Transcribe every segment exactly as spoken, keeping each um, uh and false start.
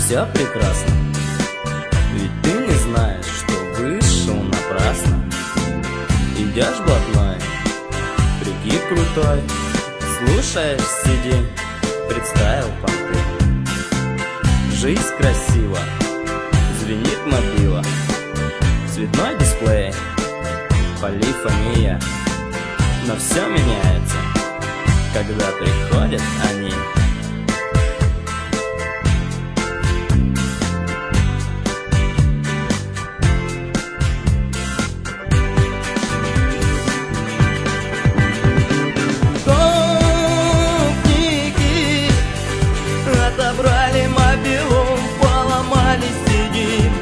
все прекрасно, ведь ты не знаешь, что вышел напрасно. Идешь блатной, прикид крутой, слушаешь си ди, представил понты. Жизнь красива, звенит мобила, цветной дисплей, полифония. Но все меняется, когда приходят они. Гопники отобрали мобилу, поломали си ди.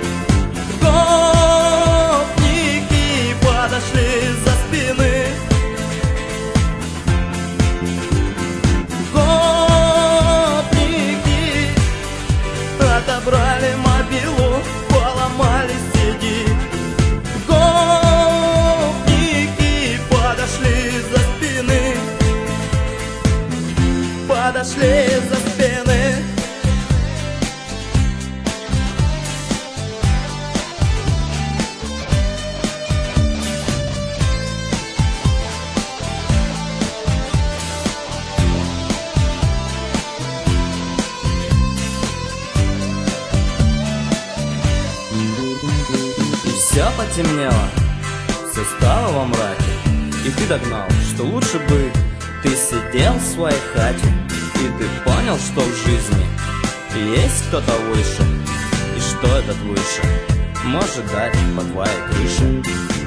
Гопники подошли за спины. Гопники отобрали мобилу, поломали си ди. Гопники подошли за спины. Подошли за спины. И все потемнело, все стало во мраке. И ты догнал, что лучше бы ты сидел в своей хате. И ты понял, что в жизни есть кто-то выше, и что этот выше может дать по твоей крыше.